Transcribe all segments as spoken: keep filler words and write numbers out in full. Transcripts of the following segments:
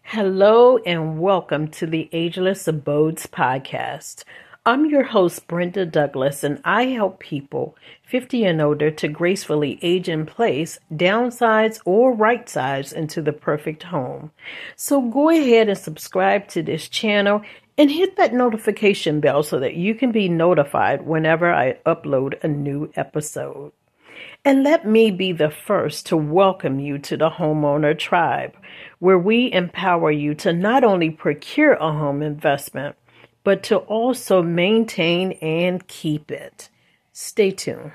Hello and welcome to the Ageless Abodes podcast. I'm your host, Brenda Douglas, and I help people fifty and older to gracefully age in place, downsize, or right size into the perfect home. So go ahead and subscribe to this channel and hit that notification bell so that you can be notified whenever I upload a new episode. And let me be the first to welcome you to the homeowner tribe, where we empower you to not only procure a home investment, but to also maintain and keep it. Stay tuned.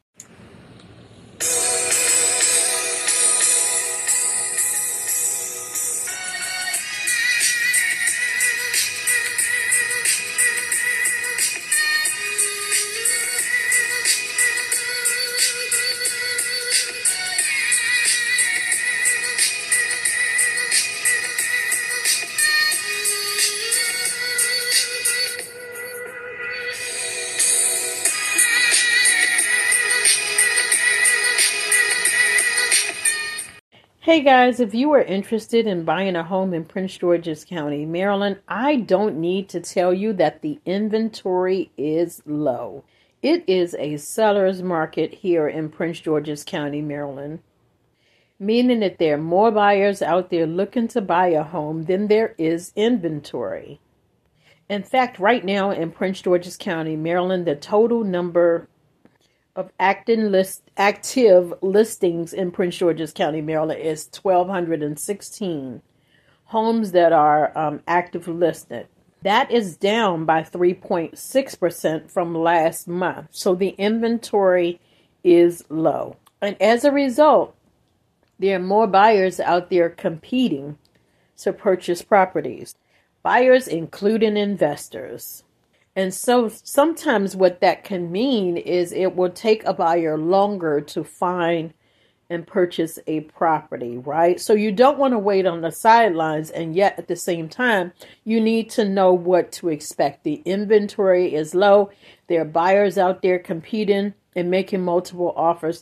Hey guys, if you are interested in buying a home in Prince George's County, Maryland, I don't need to tell you that the inventory is low. It is a seller's market here in Prince George's County, Maryland, meaning that there are more buyers out there looking to buy a home than there is inventory. In fact, right now in Prince George's County, Maryland, the total number of active, list, active listings in Prince George's County, Maryland is one thousand two hundred sixteen homes that are um, active listed. That is down by three point six percent from last month. So the inventory is low. And as a result, there are more buyers out there competing to purchase properties. Buyers including investors. And so sometimes what that can mean is it will take a buyer longer to find and purchase a property, right? So you don't want to wait on the sidelines, and yet at the same time, you need to know what to expect. The inventory is low. There are buyers out there competing and making multiple offers.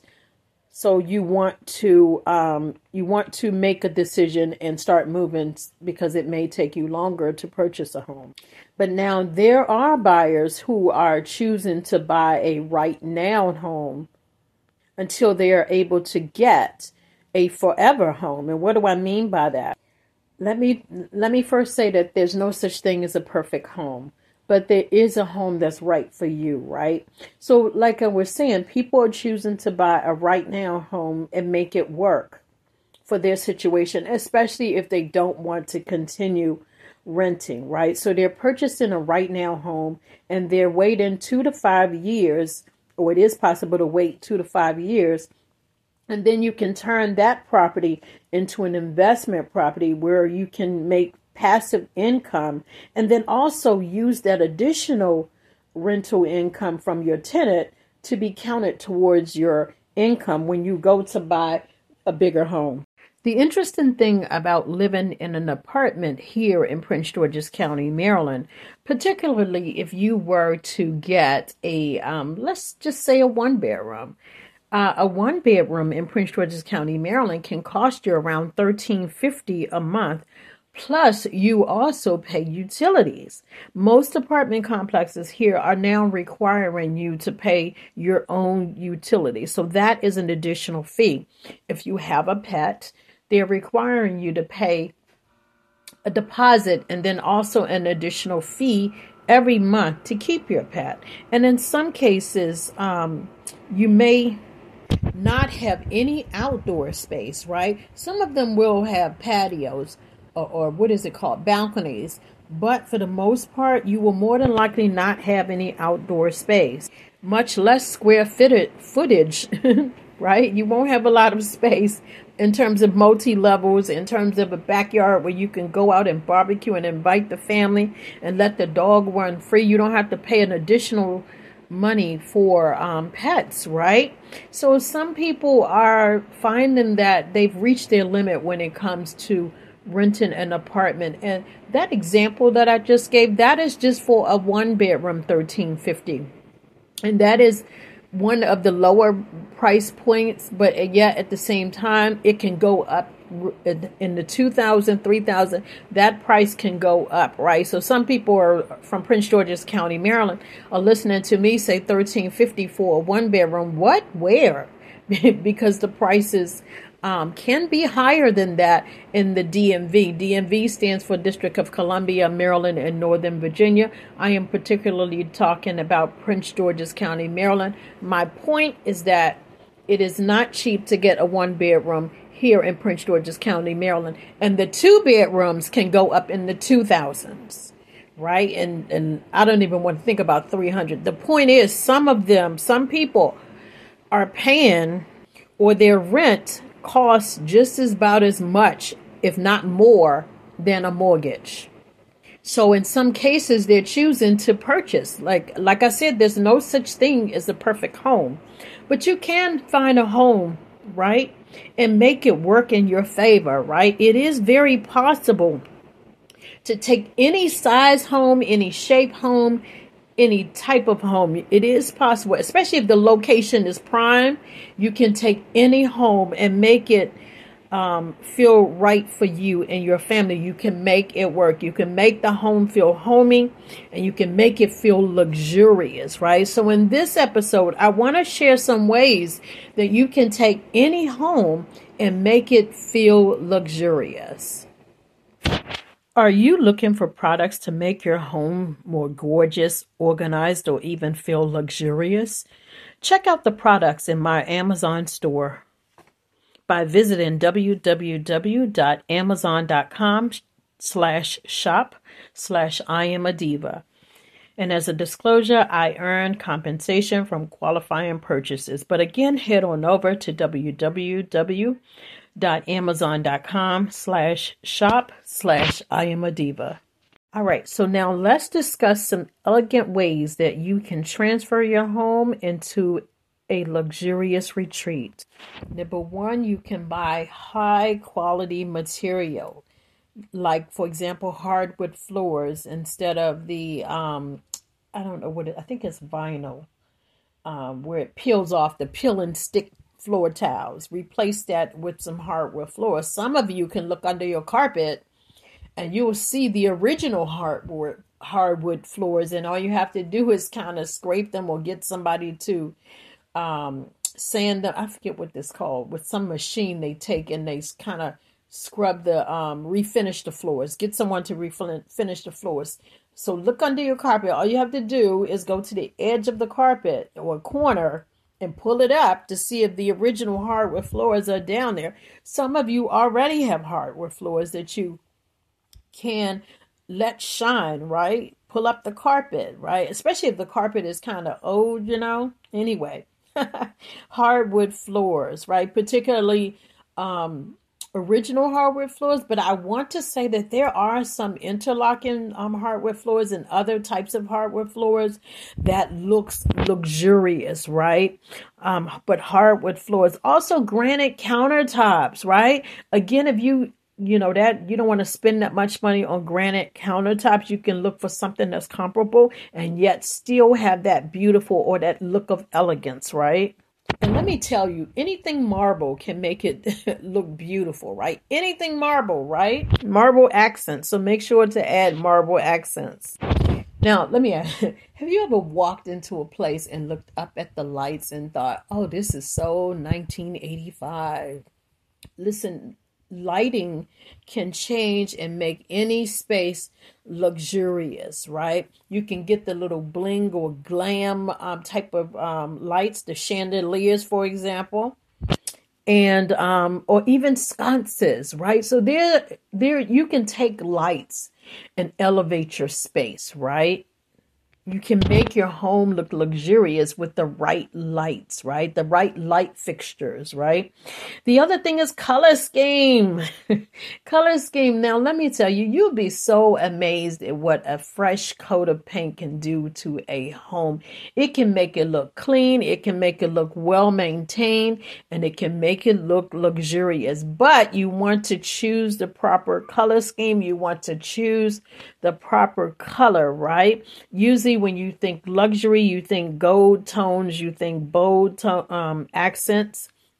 So you want to um, you want to make a decision and start moving because it may take you longer to purchase a home. But now there are buyers who are choosing to buy a right now home until they are able to get a forever home. And what do I mean by that? Let me let me first say that there's no such thing as a perfect home. But there is a home that's right for you, right? So like I was saying, people are choosing to buy a right now home and make it work for their situation, especially if they don't want to continue renting, right? So they're purchasing a right now home and they're waiting two to five years, or it is possible to wait two to five years. And then you can turn that property into an investment property where you can make passive income, and then also use that additional rental income from your tenant to be counted towards your income when you go to buy a bigger home. The interesting thing about living in an apartment here in Prince George's County, Maryland, particularly if you were to get a, um, let's just say a one bedroom, uh, a one bedroom in Prince George's County, Maryland can cost you around thirteen fifty a month. Plus, you also pay utilities. Most apartment complexes here are now requiring you to pay your own utilities. So that is an additional fee. If you have a pet, they're requiring you to pay a deposit and then also an additional fee every month to keep your pet. And in some cases, um, you may not have any outdoor space, right? Some of them will have patios. Or, or what is it called? Balconies. But for the most part, you will more than likely not have any outdoor space, much less square footed footage, right? You won't have a lot of space in terms of multi-levels, in terms of a backyard where you can go out and barbecue and invite the family and let the dog run free. You don't have to pay an additional money for um, pets, right? So some people are finding that they've reached their limit when it comes to renting an apartment. And that example that I just gave, that is just for a one bedroom, thirteen fifty. And that is one of the lower price points, but yet at the same time, it can go up in the two thousand, three thousand, that price can go up, right? So some people are from Prince George's County, Maryland, are listening to me say thirteen fifty for a one bedroom. What? Where? Because the prices um, can be higher than that in the D M V. D M V stands for District of Columbia, Maryland, and Northern Virginia. I am particularly talking about Prince George's County, Maryland. My point is that it is not cheap to get a one bedroom here in Prince George's County, Maryland. And the two bedrooms can go up in the two thousands, right? And and I don't even want to think about three hundred. The point is, some of them, some people are paying, or their rent costs just as about as much, if not more, than a mortgage. So in some cases, they're choosing to purchase. Like, like I said, there's no such thing as a perfect home. But you can find a home, right, and make it work in your favor, right? It is very possible to take any size home, any shape home, any type of home. It is possible, especially if the location is prime. You can take any home and make it um, feel right for you and your family. You can make it work. You can make the home feel homey, and you can make it feel luxurious, right? So in this episode, I want to share some ways that you can take any home and make it feel luxurious. Are you looking for products to make your home more gorgeous, organized, or even feel luxurious? Check out the products in my Amazon store by visiting www.amazon.com slash shop slash I am a diva. And as a disclosure, I earn compensation from qualifying purchases. But again, head on over to www.amazon.com slash shop slash I am a diva. All right, so now let's discuss some elegant ways that you can transfer your home into a luxurious retreat. Number one, you can buy high quality material, like, for example, hardwood floors instead of the, um, I don't know what it, I think it's vinyl, um, where it peels off, the peel and stick floor tiles. Replace that with some hardwood floors. Some of you can look under your carpet and you will see the original hardwood hardwood floors, and all you have to do is kind of scrape them or get somebody to um, sand them. I forget what this called. With some machine they take and they kind of scrub the, um, refinish the floors. Get someone to refinish the floors. So look under your carpet. All you have to do is go to the edge of the carpet or corner and pull it up to see if the original hardwood floors are down there. Some of you already have hardwood floors that you can let shine, right? Pull up the carpet, right? Especially if the carpet is kind of old, you know. Anyway, hardwood floors, right? Particularly um, original hardwood floors. But I want to say that there are some interlocking um, hardwood floors and other types of hardwood floors that looks luxurious, right? Um, but hardwood floors, also granite countertops, right? Again, if you You know, that you don't want to spend that much money on granite countertops, you can look for something that's comparable and yet still have that beautiful or that look of elegance, right? And let me tell you, anything marble can make it look beautiful, right? Anything marble, right? Marble accents. So make sure to add marble accents. Now, let me ask, have you ever walked into a place and looked up at the lights and thought, oh, this is so nineteen eighty-five? Listen, lighting can change and make any space luxurious, right? You can get the little bling or glam um, type of um, lights, the chandeliers, for example, and um, or even sconces, right? So there, there you can take lights and elevate your space, right? You can make your home look luxurious with the right lights, right? The right light fixtures, right? The other thing is color scheme. Color scheme. Now, let me tell you, you'll be so amazed at what a fresh coat of paint can do to a home. It can make it look clean. It can make it look well maintained, and it can make it look luxurious. But you want to choose the proper color scheme. You want to choose the proper color, right? Usually when you think luxury, you think gold tones, you think bold to- um, accents.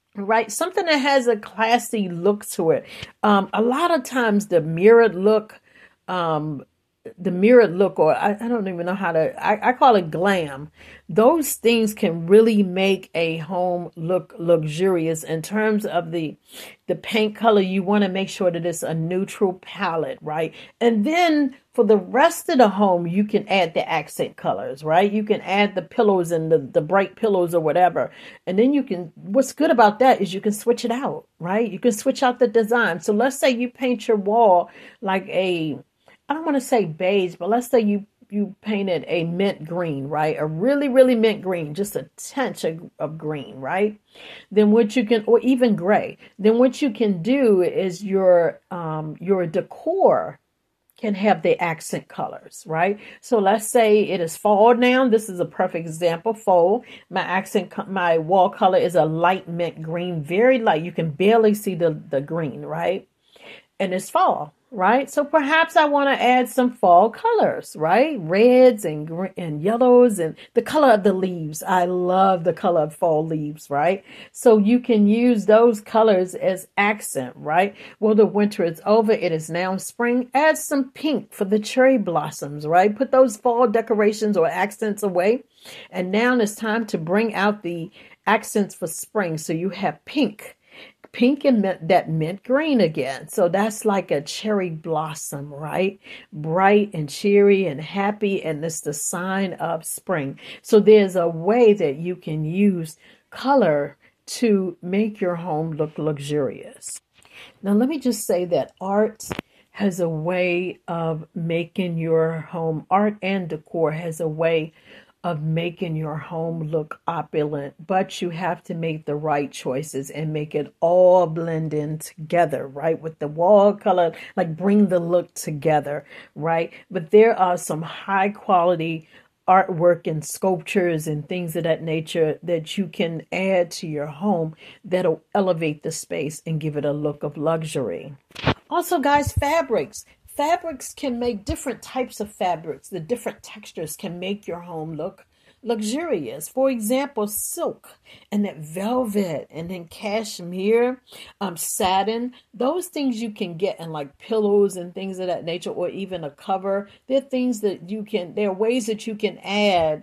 right? Something that has a classy look to it. Um, a lot of times the mirrored look, um, the mirrored look, or I, I don't even know how to, I, I call it glam. Those things can really make a home look luxurious in terms of the the paint color. You want to make sure that it's a neutral palette, right? And then for the rest of the home, you can add the accent colors, right? You can add the pillows and the, the bright pillows or whatever. And then you can, what's good about that is you can switch it out, right? You can switch out the design. So let's say you paint your wall like a, I don't want to say beige, but let's say you you painted a mint green, right? A really, really mint green, just a tinge of, of green, right? Then what you can, or even gray. Then what you can do is your um your decor can have the accent colors, right? So let's say it is fall now. This is a perfect example. Fall. My accent, my wall color is a light mint green, very light. You can barely see the the green, right? And it's fall, right? So perhaps I want to add some fall colors, right? Reds and green and yellows and the color of the leaves. I love the color of fall leaves, right? So you can use those colors as accent, right? Well, the winter is over. It is now spring. Add some pink for the cherry blossoms, right? Put those fall decorations or accents away. And now it's time to bring out the accents for spring. So you have pink. Pink and mint, that mint green again. So that's like a cherry blossom, right? Bright and cheery and happy. And it's the sign of spring. So there's a way that you can use color to make your home look luxurious. Now, let me just say that art has a way of making your home, art and decor has a way of making your home look opulent, but you have to make the right choices and make it all blend in together, right? With the wall color, like bring the look together, right? But there are some high quality artwork and sculptures and things of that nature that you can add to your home that'll elevate the space and give it a look of luxury. Also, guys, fabrics. Fabrics can make different types of fabrics. The different textures can make your home look luxurious. For example, silk and that velvet and then cashmere, um, satin, those things you can get in like pillows and things of that nature, or even a cover. They're things that you can, there are ways that you can add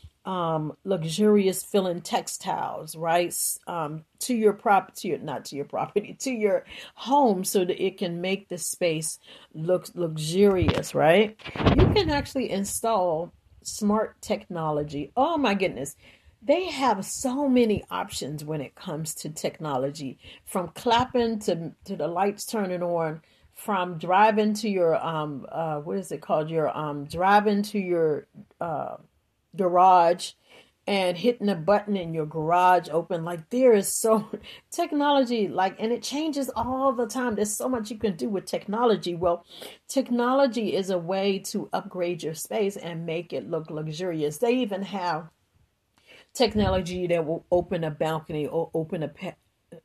um, luxurious feeling textiles, right? Um, to your property, not to your property, to your home so that it can make the space look luxurious, right? You can actually install smart technology. Oh my goodness. They have so many options when it comes to technology, from clapping to, to the lights turning on, from driving to your, um, uh, what is it called? Your, um, driving to your, uh, garage and hitting a button in your garage open. Like there is so technology, like, and it changes all the time. There's so much you can do with technology. Well, technology is a way to upgrade your space and make it look luxurious. They even have technology that will open a balcony or open a pa-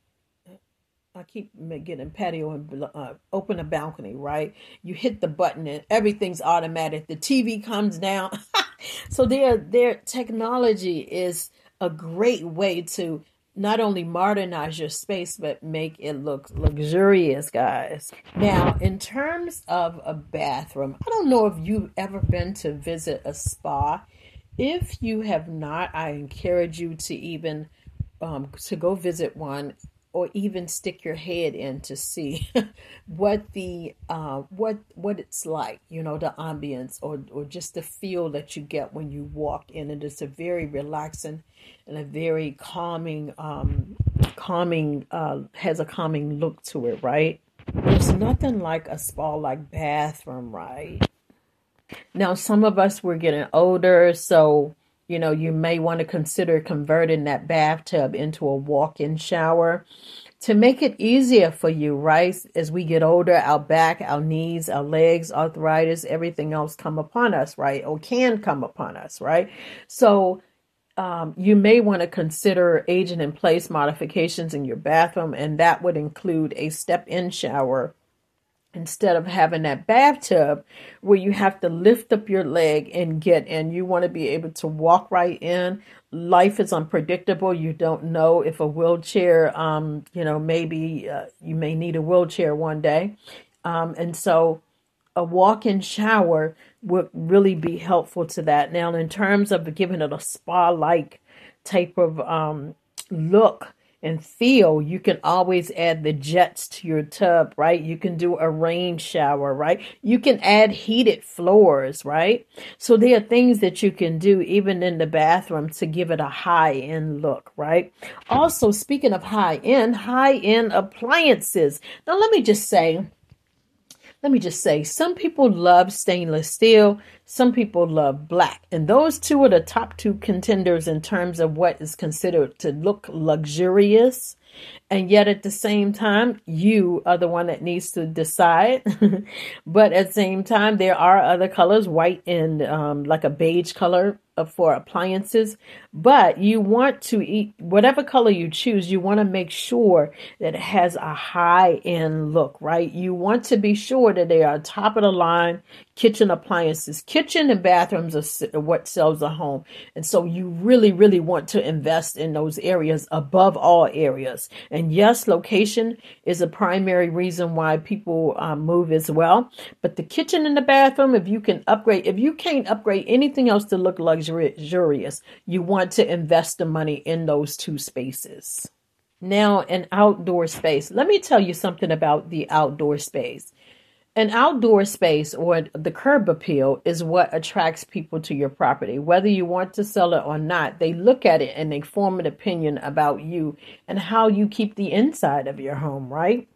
I keep getting patio and uh, open a balcony, right? You hit the button and everything's automatic. The T V comes down. So their their technology is a great way to not only modernize your space, but make it look luxurious, guys. Now, in terms of a bathroom, I don't know if you've ever been to visit a spa. If you have not, I encourage you to even um, to go visit one, or even stick your head in to see what the uh, what what it's like, you know, the ambience, or or just the feel that you get when you walk in. And it's a very relaxing and a very calming, um, calming uh, has a calming look to it, right? There's nothing like a spa-like bathroom, right? Now, some of us, we're getting older, so you know, you may want to consider converting that bathtub into a walk-in shower to make it easier for you, right? As we get older, our back, our knees, our legs, arthritis, everything else come upon us, right? Or can come upon us, right? So um, you may want to consider aging in place modifications in your bathroom, and that would include a step-in shower instead of having that bathtub where you have to lift up your leg and get in. You want to be able to walk right in. Life is unpredictable. You don't know if a wheelchair, um, you know, maybe uh, you may need a wheelchair one day. Um, and so a walk-in shower would really be helpful to that. Now, in terms of giving it a spa-like type of um, look and feel, you can always add the jets to your tub, right? You can do a rain shower, right? You can add heated floors, right? So there are things that you can do even in the bathroom to give it a high-end look, right? Also, speaking of high-end, high-end appliances. Now, let me just say, Let me just say, some people love stainless steel. Some people love black. And those two are the top two contenders in terms of what is considered to look luxurious. And yet at the same time, you are the one that needs to decide. But at the same time, there are other colors, white and um, like a beige color for appliances. But you want to eat whatever color you choose. You want to make sure that it has a high end look, right? You want to be sure that they are top of the line kitchen appliances. Kitchen and bathrooms are what sells a home. And so you really, really want to invest in those areas above all areas. And yes, location is a primary reason why people um, move as well. But the kitchen and the bathroom, if you can upgrade, if you can't upgrade anything else to look luxurious, you want to invest the money in those two spaces. Now, an outdoor space. Let me tell you something about the outdoor space. An outdoor space, or the curb appeal, is what attracts people to your property. Whether you want to sell it or not, they look at it and they form an opinion about you and how you keep the inside of your home, right?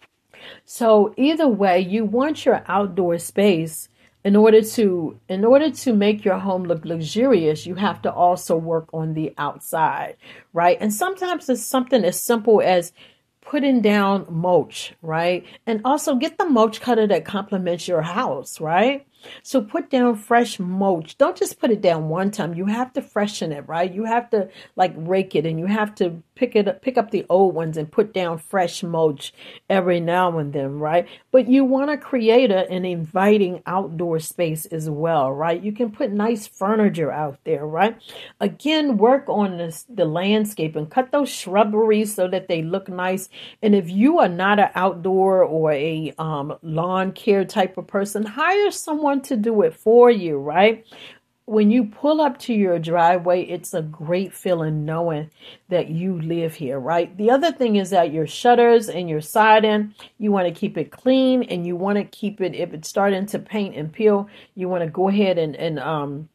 So either way, you want your outdoor space in order to in order to make your home look luxurious. You have to also work on the outside, right? And sometimes it's something as simple as putting down mulch, right? And also get the mulch cutter that complements your house, right? So put down fresh mulch. Don't just put it down one time. You have to freshen it, right? You have to like rake it, and you have to pick it up, pick up the old ones and put down fresh mulch every now and then, right? But you want to create a, an inviting outdoor space as well, right? You can put nice furniture out there, right? Again, work on this, the landscape, and cut those shrubberies so that they look nice. And if you are not an outdoor or a um, lawn care type of person, hire someone to do it for you, right? When you pull up to your driveway, it's a great feeling knowing that you live here, right? The other thing is that your shutters and your siding, you want to keep it clean, and you want to keep it, if it's starting to paint and peel, you want to go ahead and, and um,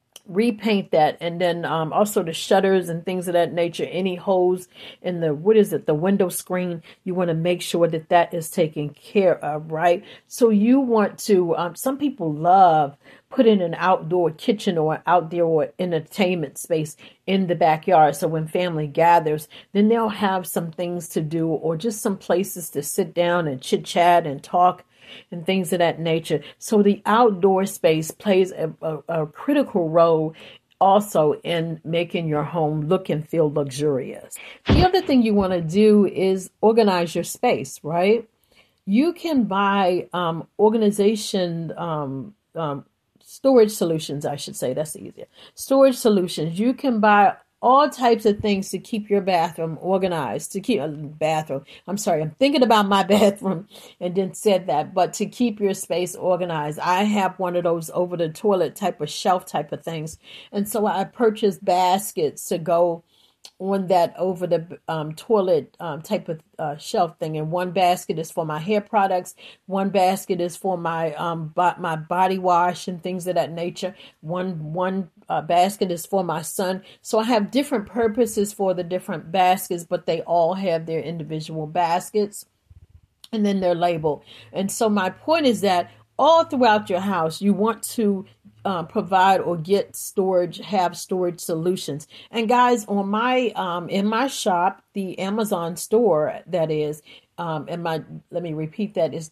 repaint that. And then um, also the shutters and things of that nature, any holes in the, what is it, the window screen, you want to make sure that that is taken care of, right? So you want to, um, some people love putting an outdoor kitchen or outdoor entertainment space in the backyard. So when family gathers, then they'll have some things to do, or just some places to sit down and chit chat and talk and things of that nature. So the outdoor space plays a, a, a critical role also in making your home look and feel luxurious. The other thing you want to do is organize your space, right? You can buy um, organization, um, um, storage solutions, I should say. That's easier. Storage solutions. You can buy all types of things to keep your bathroom organized, to keep a uh, bathroom. I'm sorry, I'm thinking about my bathroom and then said that, but to keep your space organized. I have one of those over the toilet type of shelf type of things. And so I purchased baskets to go on that over the um, toilet um, type of uh, shelf thing. And one basket is for my hair products. One basket is for my um bo- my body wash and things of that nature. One one uh, basket is for my son. So I have different purposes for the different baskets, but they all have their individual baskets, and then they're labeled. And so my point is that all throughout your house, you want to uh, provide or get storage, have storage solutions. And guys, on my um, in my shop, the Amazon store, that is, um, and my let me repeat that is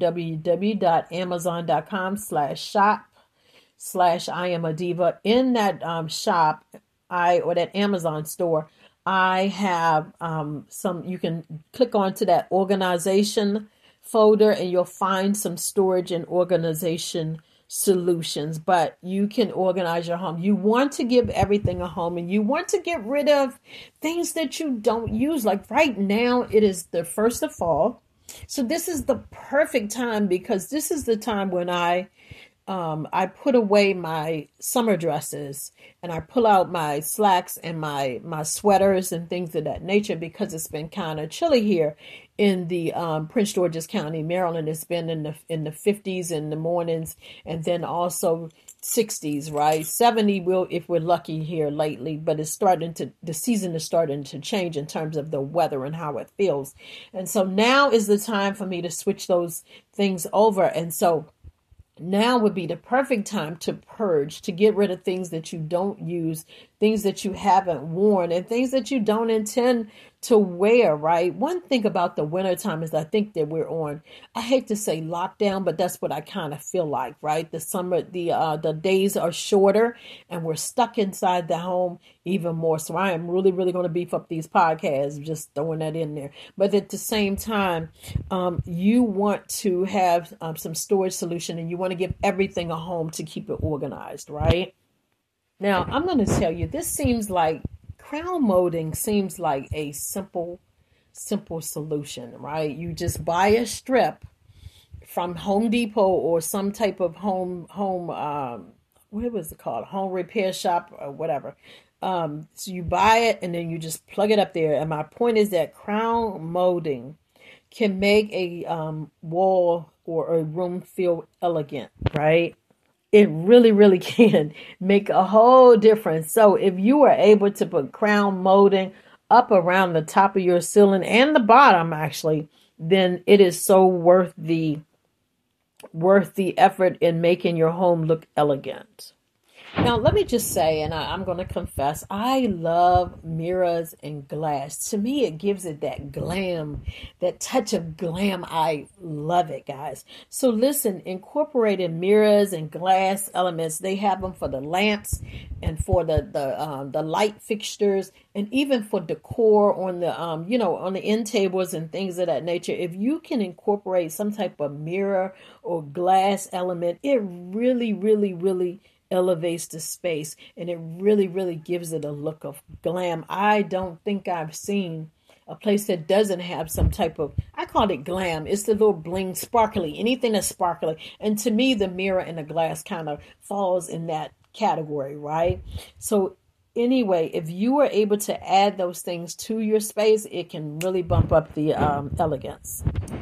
www.amazon.com slash shop slash I am a diva. In that um, shop, I or that Amazon store, I have um, some. You can click onto that organization folder and you'll find some storage and organization solutions, but you can organize your home. You want to give everything a home, and you want to get rid of things that you don't use. Like right now, it is the first of fall. So this is the perfect time, because this is the time when I um, I put away my summer dresses, and I pull out my slacks and my, my sweaters and things of that nature, because it's been kind of chilly here in the um, Prince George's County, Maryland. It's been in the in the fifties in the mornings, and then also sixties, right? seventy will, if we're lucky here lately, but it's starting to, the season is starting to change in terms of the weather and how it feels. And so now is the time for me to switch those things over. And so now would be the perfect time to purge, to get rid of things that you don't use, things that you haven't worn, and things that you don't intend to wear, right? One thing about the wintertime is I think that we're on, I hate to say lockdown, but that's what I kind of feel like, right? The summer, the uh, the days are shorter, and we're stuck inside the home even more. So I am really, really going to beef up these podcasts, just throwing that in there. But at the same time, um, you want to have um, some storage solution, and you want to give everything a home to keep it organized, right? Now, I'm going to tell you, this seems like crown molding seems like a simple, simple solution, right? You just buy a strip from Home Depot or some type of home, home, um, what was it called? Home repair shop or whatever. Um, so you buy it and then you just plug it up there. And my point is that crown molding can make a um, wall or a room feel elegant, right? It really, really can make a whole difference. So if you are able to put crown molding up around the top of your ceiling and the bottom, actually, then it is so worth the worth the effort in making your home look elegant. Now, let me just say, and I, I'm going to confess, I love mirrors and glass. To me, it gives it that glam, that touch of glam. I love it, guys. So listen, incorporating mirrors and glass elements, they have them for the lamps and for the the um, the light fixtures, and even for decor on the um you know on the end tables and things of that nature. If you can incorporate some type of mirror or glass element, it really, really, really elevates the space, and it really, really gives it a look of glam. I don't think I've seen a place that doesn't have some type of, I call it glam. It's the little bling, sparkly, anything that's sparkly. And to me, the mirror and the glass kind of falls in that category, right? So anyway, if you are able to add those things to your space, it can really bump up the um, elegance.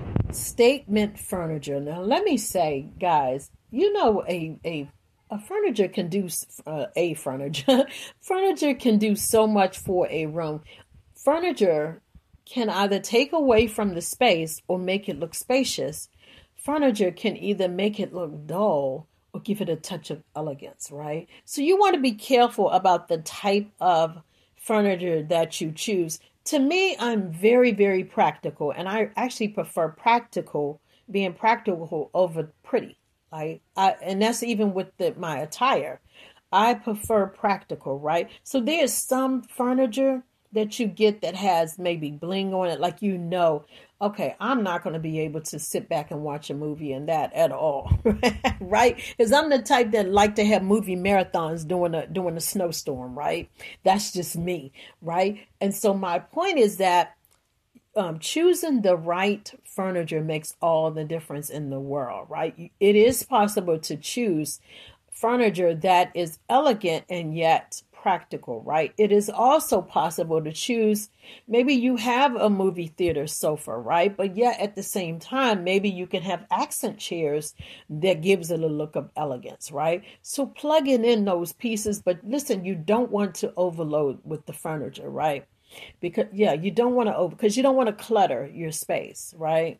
Statement furniture. Now, let me say, guys, you know, a, a A furniture can do uh, a furniture. Furniture can do so much for a room. Furniture can either take away from the space or make it look spacious. Furniture can either make it look dull or give it a touch of elegance, right? So you want to be careful about the type of furniture that you choose. To me, I'm very, very practical, and I actually prefer practical, being practical over pretty. I, I, and that's even with the, my attire. I prefer practical, right? So there's some furniture that you get that has maybe bling on it, like, you know, okay, I'm not going to be able to sit back and watch a movie in that at all, right? Because I'm the type that like to have movie marathons during a during a snowstorm, right? That's just me, right? And so my point is that Um, choosing the right furniture makes all the difference in the world, right? It is possible to choose furniture that is elegant and yet practical, right? It is also possible to choose, maybe you have a movie theater sofa, right? But yet at the same time, maybe you can have accent chairs that gives it a look of elegance, right? So plugging in those pieces, but listen, you don't want to overload with the furniture, right? Because, yeah, you don't want to over, because you don't want to clutter your space, right?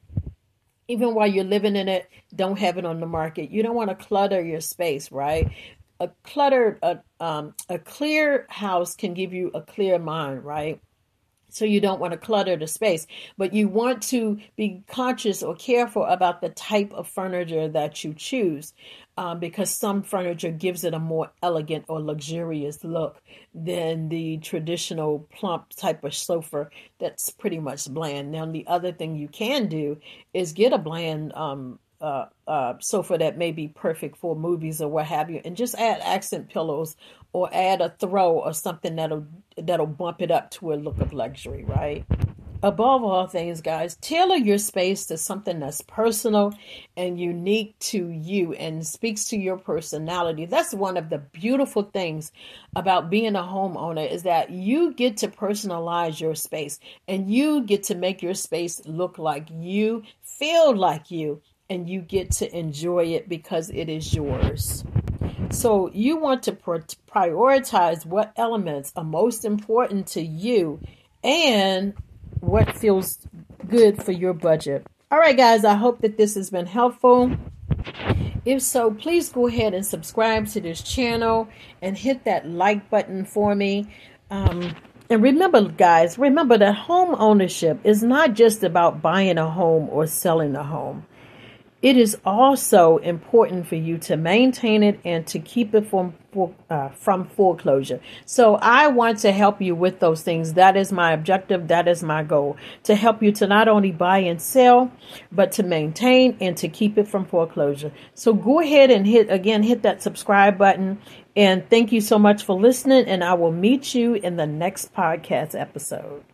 Even while you're living in it, don't have it on the market. You don't want to clutter your space, right? A cluttered, a, um, a clear house can give you a clear mind, right? So you don't want to clutter the space, but you want to be conscious or careful about the type of furniture that you choose, um, because some furniture gives it a more elegant or luxurious look than the traditional plump type of sofa that's pretty much bland. Now, the other thing you can do is get a bland um, uh, uh, sofa that may be perfect for movies or what have you, and just add accent pillows or add a throw or something that'll that'll bump it up to a look of luxury, right? Above all things, guys, tailor your space to something that's personal and unique to you and speaks to your personality. That's one of the beautiful things about being a homeowner, is that you get to personalize your space and you get to make your space look like you, feel like you, and you get to enjoy it because it is yours. So you want to prioritize what elements are most important to you and what feels good for your budget. All right, guys, I hope that this has been helpful. If so, please go ahead and subscribe to this channel and hit that like button for me. Um, and remember, guys, remember that home ownership is not just about buying a home or selling a home. It is also important for you to maintain it and to keep it from uh, from foreclosure. So I want to help you with those things. That is my objective. That is my goal, to help you to not only buy and sell, but to maintain and to keep it from foreclosure. So go ahead and hit, again, hit that subscribe button. And thank you so much for listening. And I will meet you in the next podcast episode.